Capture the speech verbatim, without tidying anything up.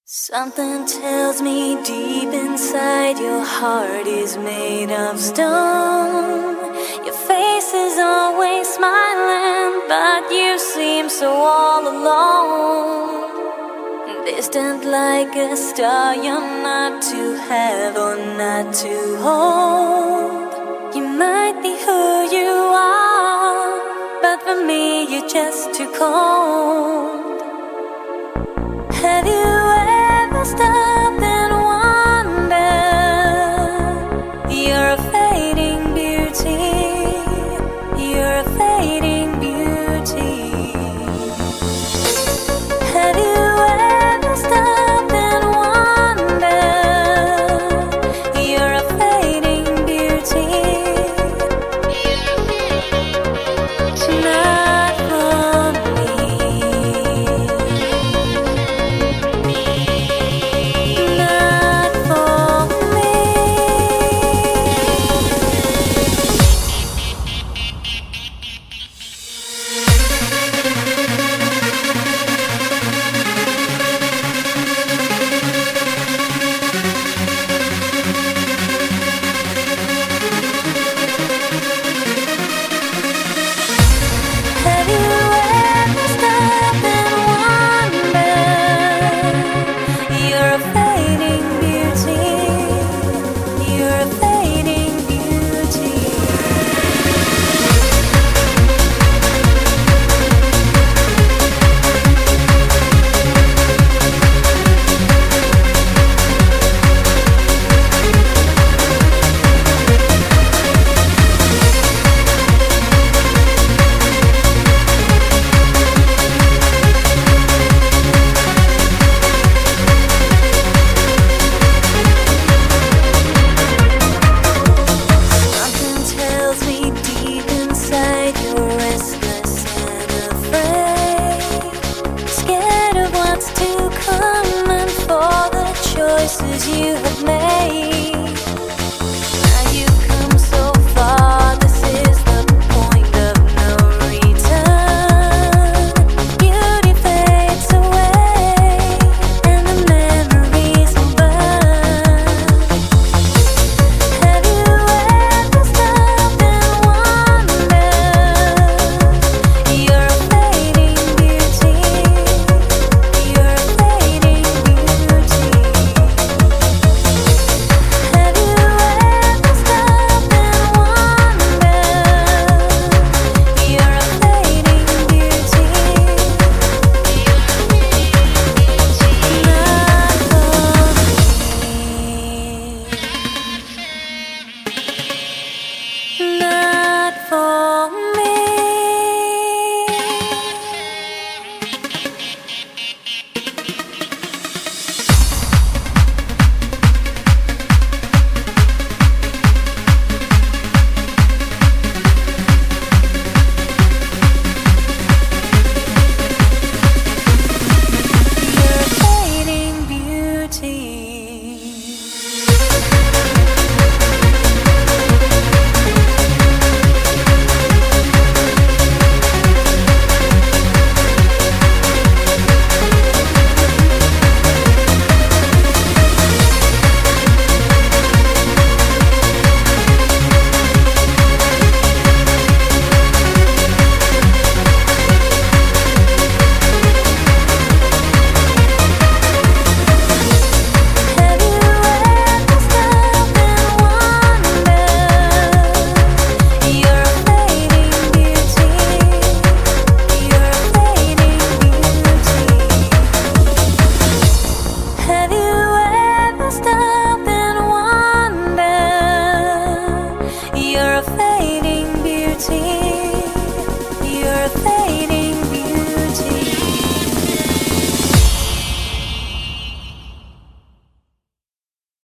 Something tells me deep inside your heart is made of stone. Your face is always smiling, but you seem so all alone. Distant like a star, you're not to have or not to hold. You might be who you are, but for me you're just too cold. Have you